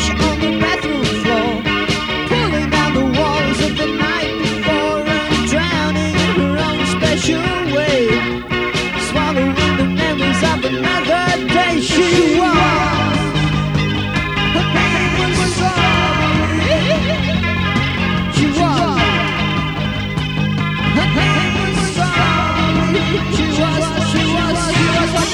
fish on the bathroom floor, pulling down the walls of the night before and drowning in her own special way, swallowing the memories of another day. She was, her name was Strawberry. She was, her name was Strawberry. She was.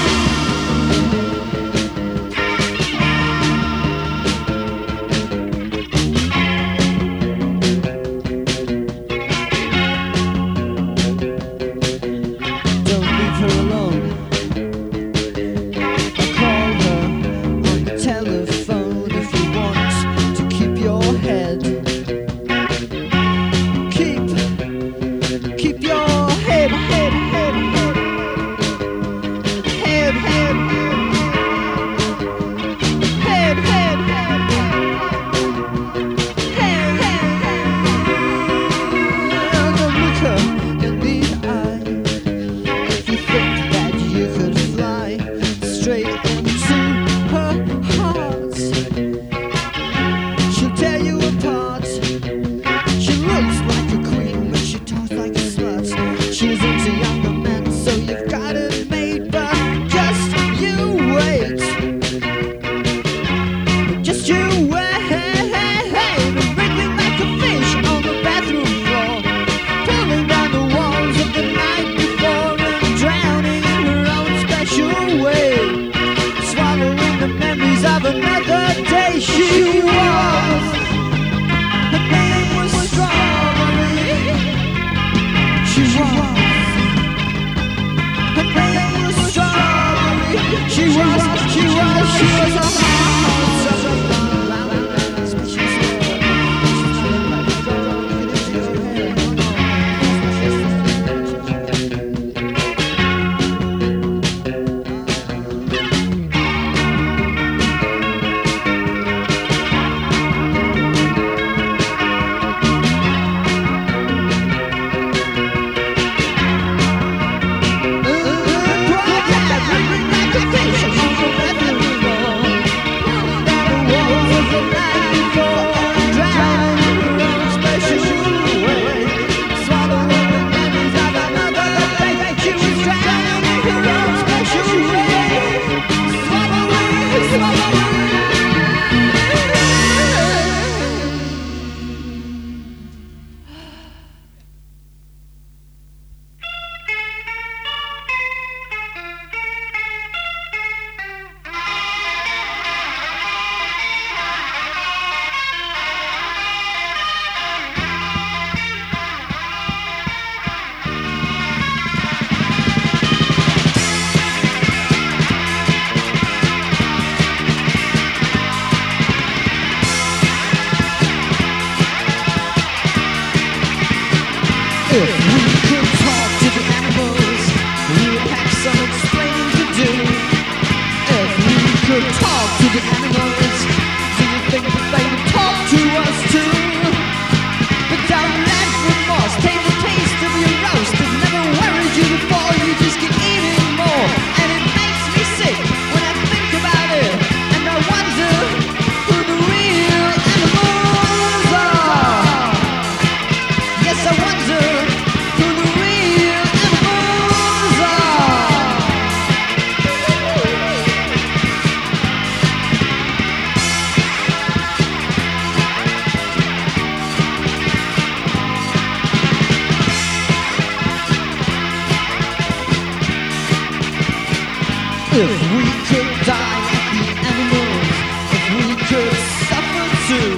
If we could die like the animals, if we could suffer too,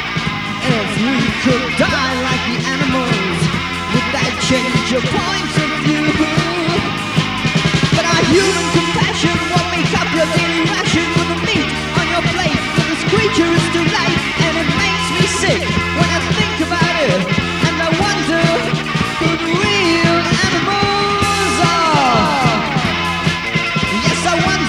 if we could die like the animals, would that change your point of view? But our human compassion won't make up your daily ration with the meat on your plate. For this creature is too late, and it makes me sick when I think about it, and I wonder who the real animals are. Yes, I wonder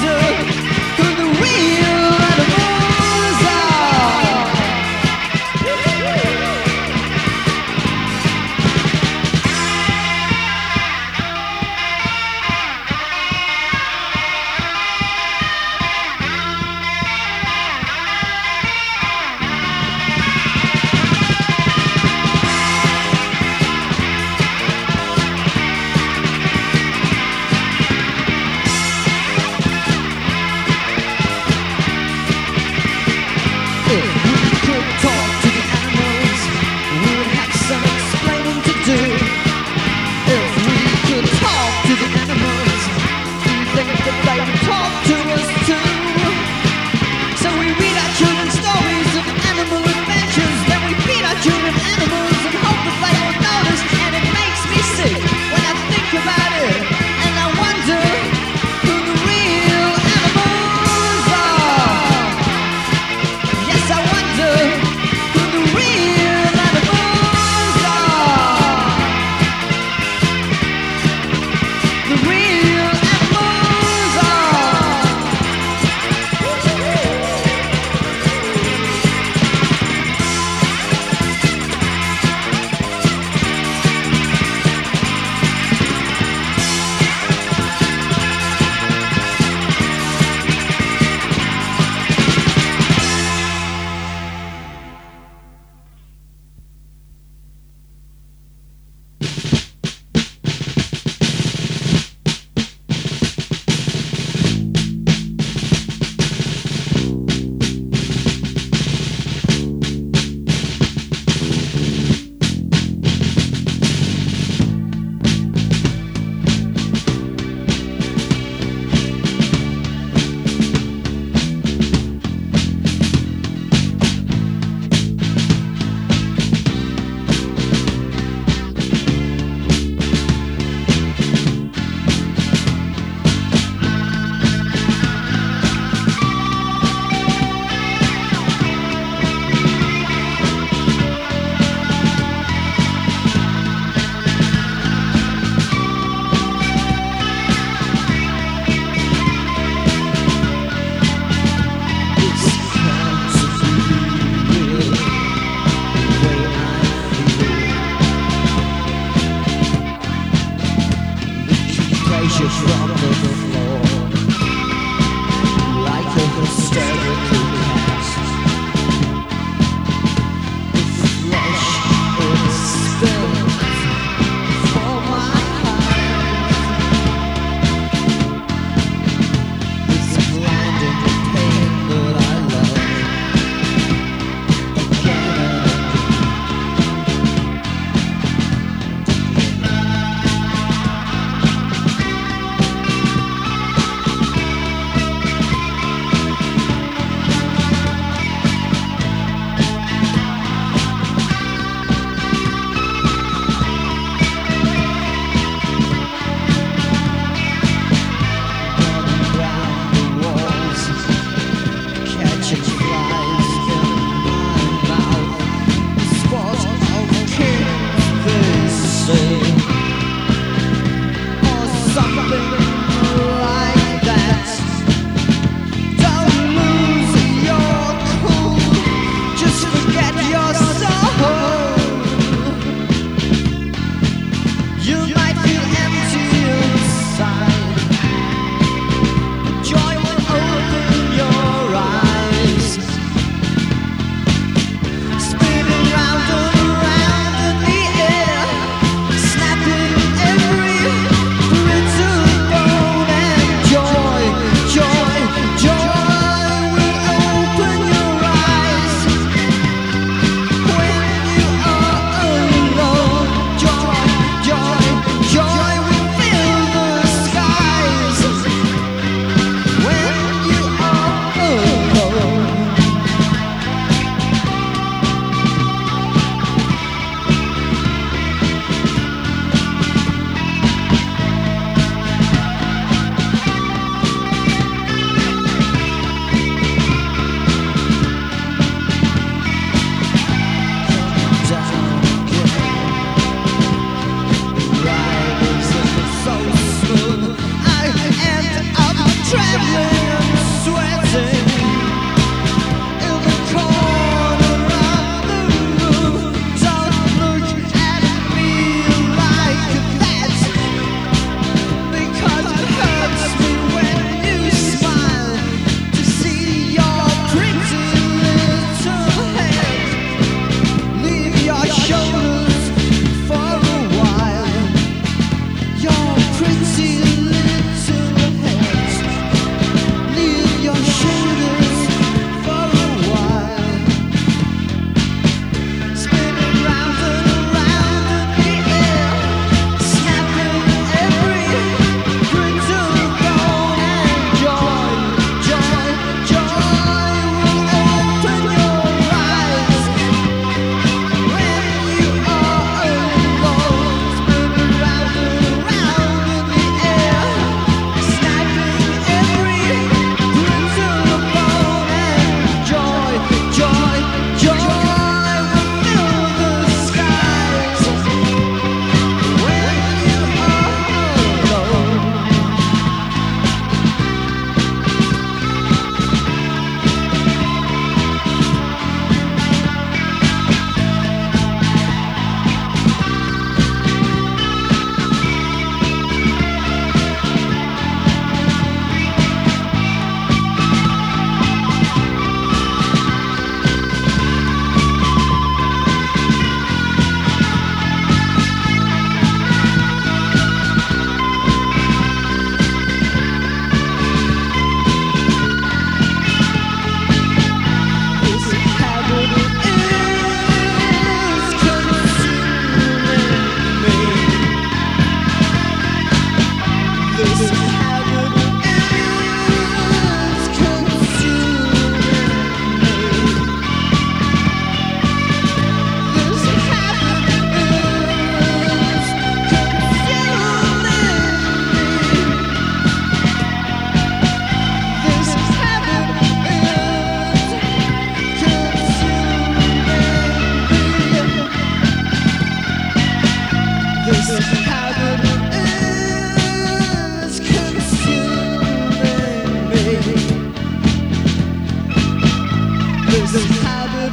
heaven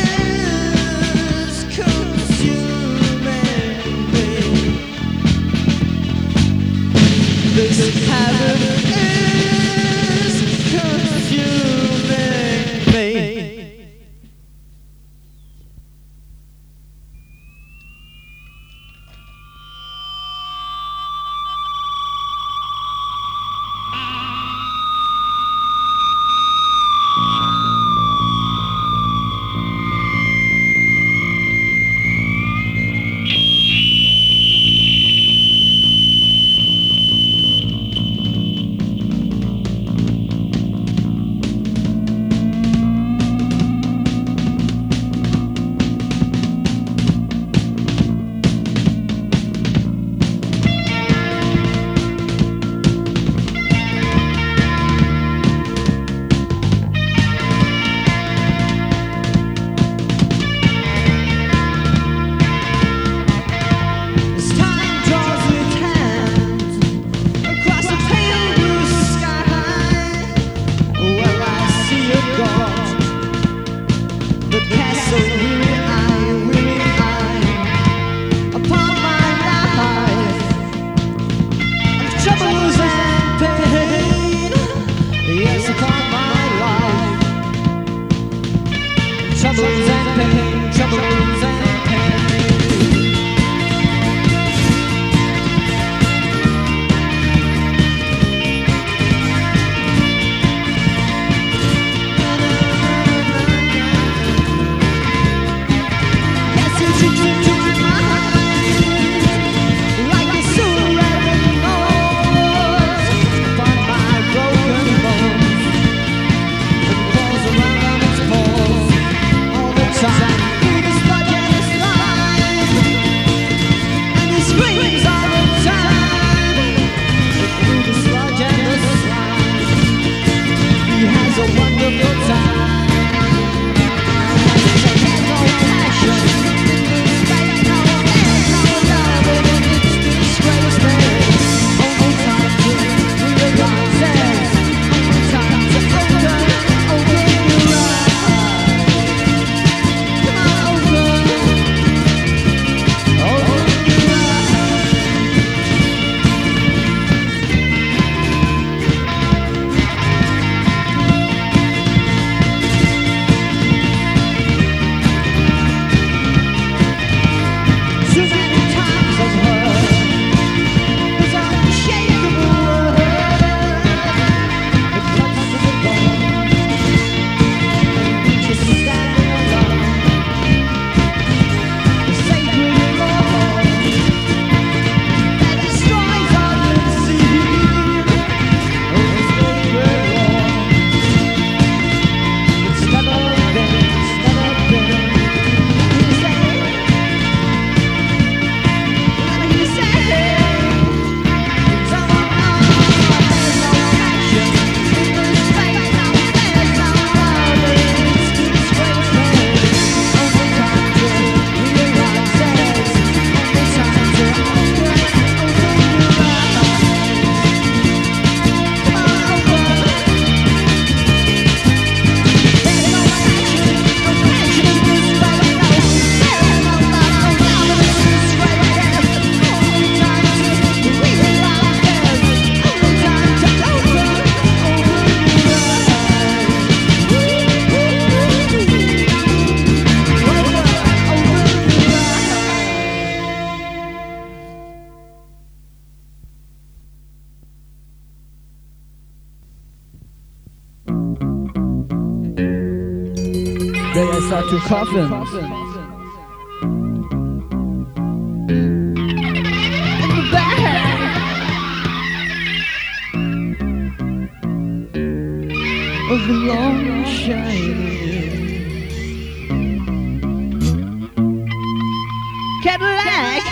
is consuming me. This heaven is consuming me. Troubles and pain, troubles and pain. Yes, you took my mind like a surrounding noise upon my broken bones. It falls around its falls. Time through the sludge and the slime, and he screams all the time. Through the sludge and the slime, he has a wonderful time. There's no passion in this fight, no, there's no love in its disgrace. Only time to realize it. Only time to open your eyes. Then I start to coffin. In the back of the long shining Cadillac.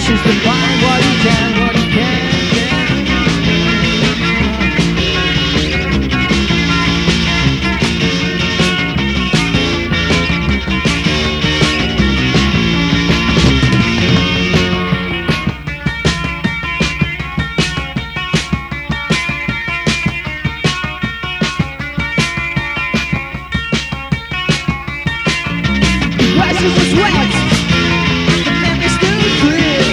ashes to find what you can, what you can. Glasses is wet, the memory's still clear.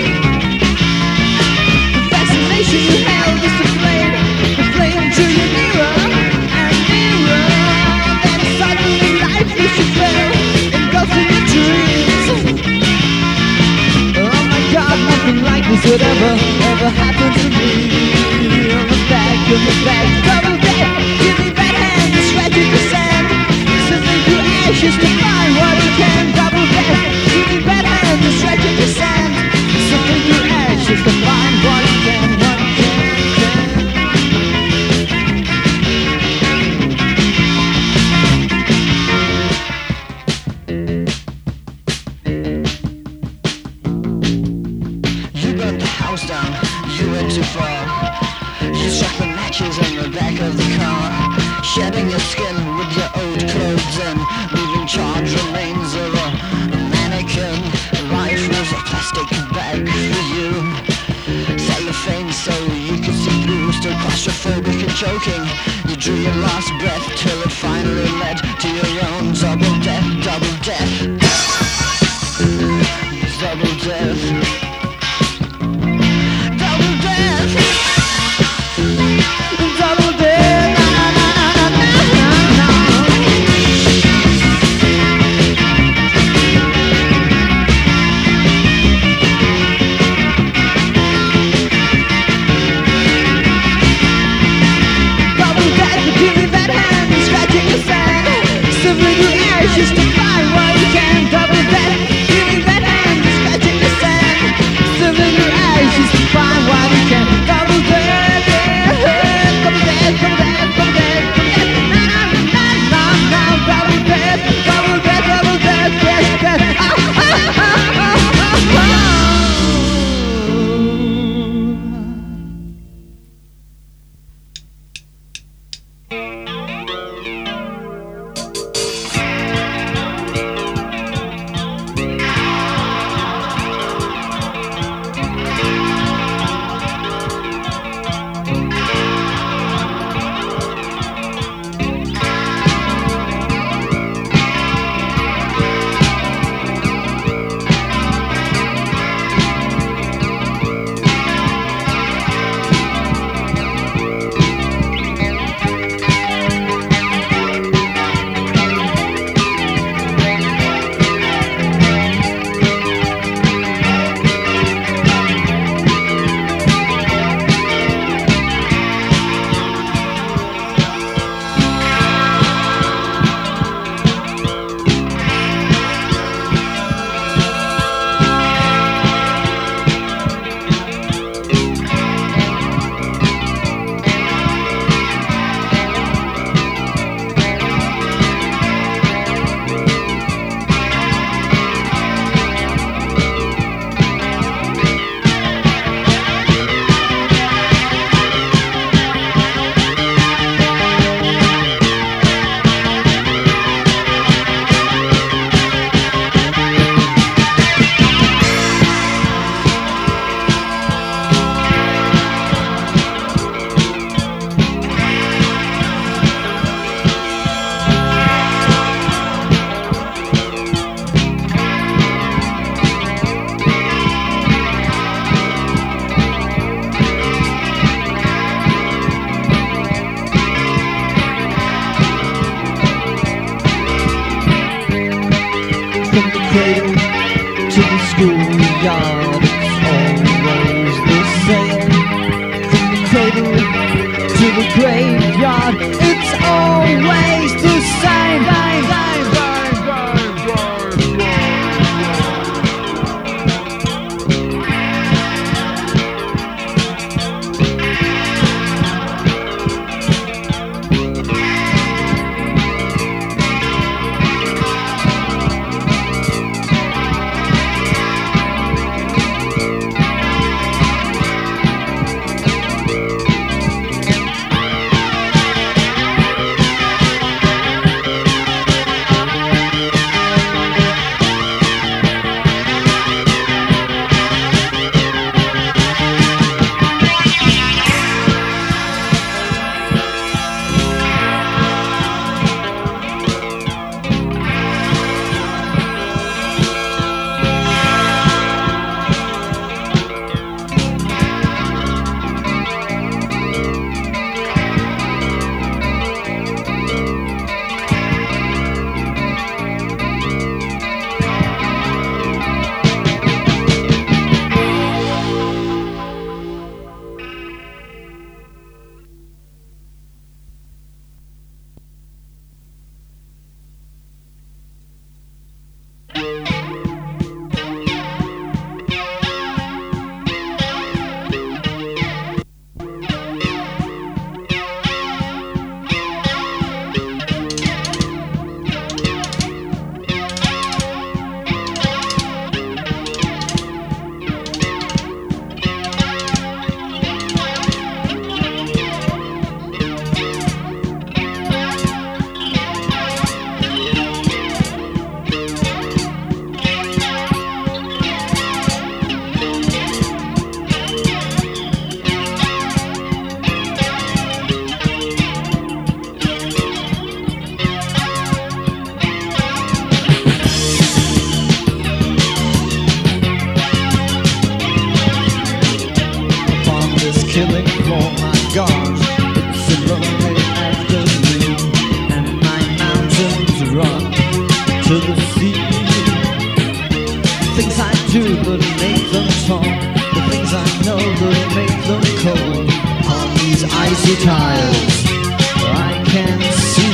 The fascination you held is the flame drew you nearer and nearer. Then suddenly life is you fell, engulfing your dreams. Oh my God, nothing like this would ever happen to me. On the back, double dead, give me that hand, scratching the sand, sifting through ashes to find what you can. Double dead, give me that hand, scratching the sand, sifting through ashes to find what you can, what you can. You burnt the house down, you went too far. You struck the matches in the back of the car, shedding your skin with your old clothes and leaving charred remains of a mannequin. Life was a plastic bag for you, cellophane so you could see blue. Still claustrophobic and choking, you drew your last breath till it finally led to your own double death, double death, double death. Give me that hand, scratching the sand, sifting through ashes killing floor, my God, it's a lonely afternoon, and my mountains run to the sea. The things I do that make them tall, the things I know that make them cold, on these icy tiles I can see.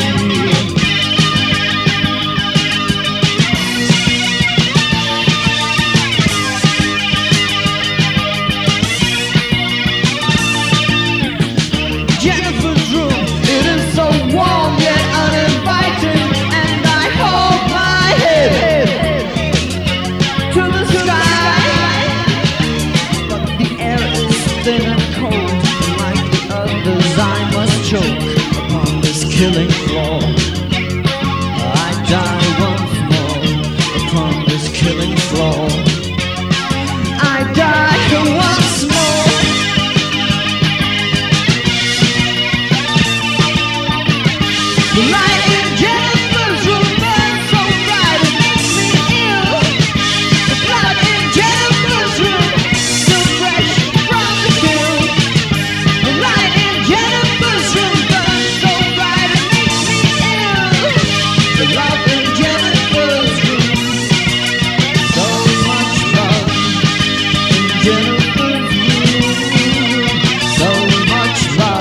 Jennifer's room, it is so warm yet uninviting, and I hold my head to the sky. But the air is thin and cold, like the others I must choke upon this killing floor. I die once more upon this killing floor. I die once more. The light in Jennifer's room burns so bright it makes me ill. The blood in Jennifer's room still fresh from the kill. The light in Jennifer's room burns so bright it makes me ill. The love in Jennifer's room, so much love in Jennifer's room, so much love.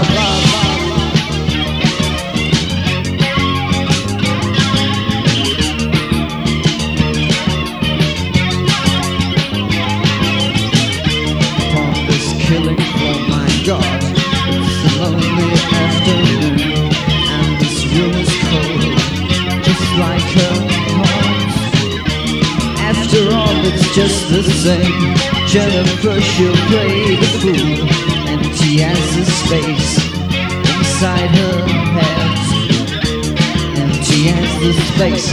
Killing floor, my God, it's a lonely afternoon, and this room is cold, just like her heart. After all, it's just the same. Jennifer, she'll play the fool, and she has the space inside her head, and she has the space.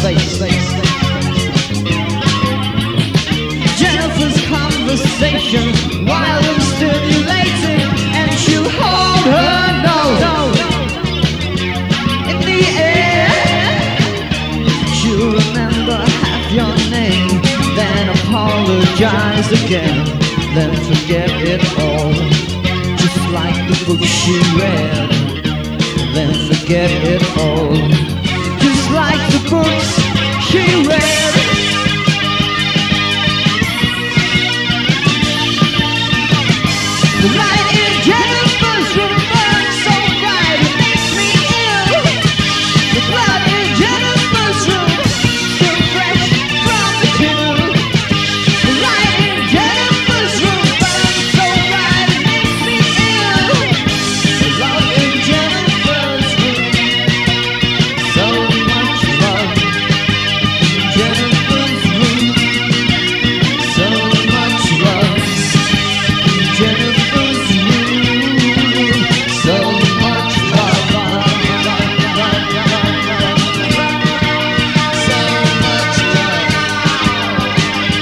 Jennifer's conversation, wild and stimulating, and she'll hold her nose in the air. She'll remember half your name, then apologize again, then forget it all, just like the book she read, then forget it all, just like the books she read. The light in Jennifer's room burns so bright it makes me ill. The blood in Jennifer's room still fresh from the kill. The light in Jennifer's room burns so bright it makes me ill. The love in Jennifer's room, so much love in Jennifer's room, so much love in Jennifer's.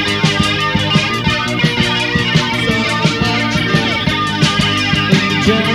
Jennifer.